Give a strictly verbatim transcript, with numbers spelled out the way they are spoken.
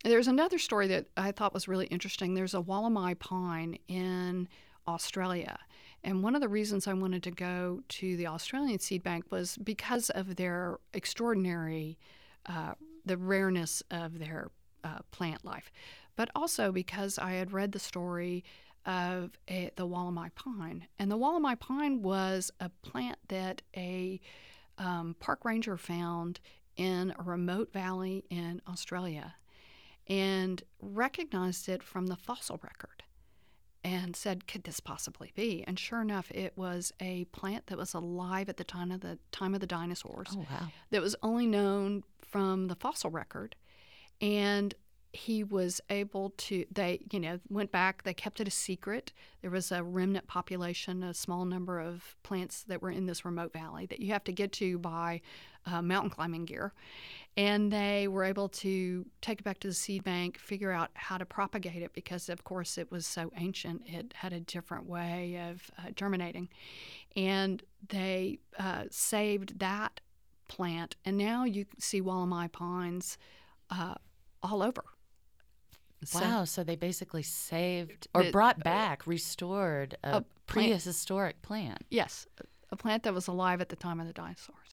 There's another story that I thought was really interesting. There's a Wallamai pine in Australia. And one of the reasons I wanted to go to the Australian seed bank was because of their extraordinary, uh, the rareness of their uh, plant life, but also because I had read the story of a, the Wallamai pine. And the Wallamai pine was a plant that a um, park ranger found in a remote valley in Australia and recognized it from the fossil record and said, could this possibly be? And sure enough, it was a plant that was alive at the time of the time of the dinosaurs. Oh, wow. That was only known from the fossil record. And he was able to, they, you know, went back, they kept it a secret. There was a remnant population, a small number of plants that were in this remote valley that you have to get to by uh, mountain climbing gear. And they were able to take it back to the seed bank, figure out how to propagate it because, of course, it was so ancient. It had a different way of uh, germinating. And they uh, saved that plant. And now you see Wallamai pines uh, all over. Wow, so, so they basically saved or the, brought back, restored a, a prehistoric plant. Yes, a plant that was alive at the time of the dinosaurs.